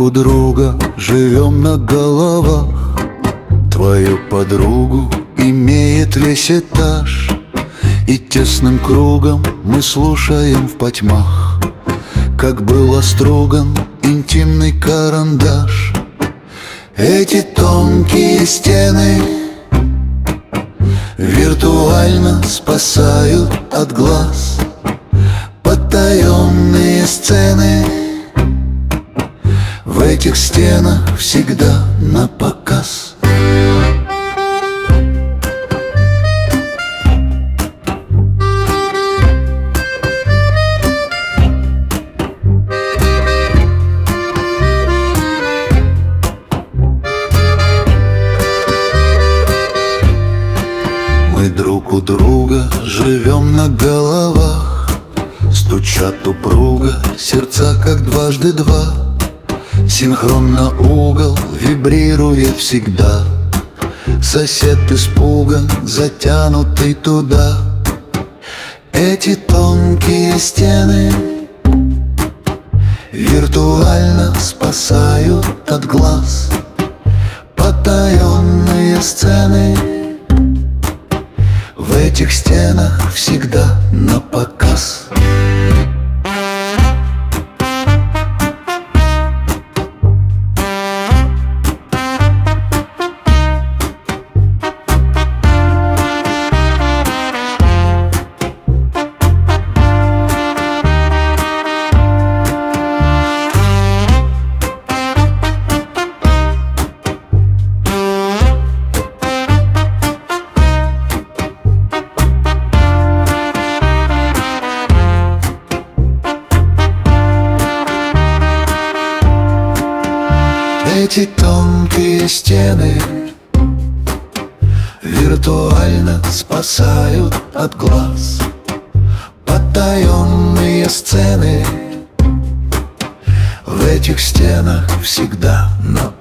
у друга живем на головах. Твою подругу имеет весь этаж, и тесным кругом мы слушаем в потьмах, как был оструган интимный карандаш. Эти тонкие стены виртуально спасают от глаз потаенные сцены. В этих стенах всегда напоказ. Мы друг у друга живем на головах, стучат упруго сердца, как дважды два. Синхронно угол вибрирует всегда. Сосед испуган, затянутый туда. Эти тонкие стены виртуально спасают от глаз потаенные сцены. В этих стенах всегда напоказ. Эти тонкие стены виртуально спасают от глаз потаенные сцены. В этих стенах всегда напоказ.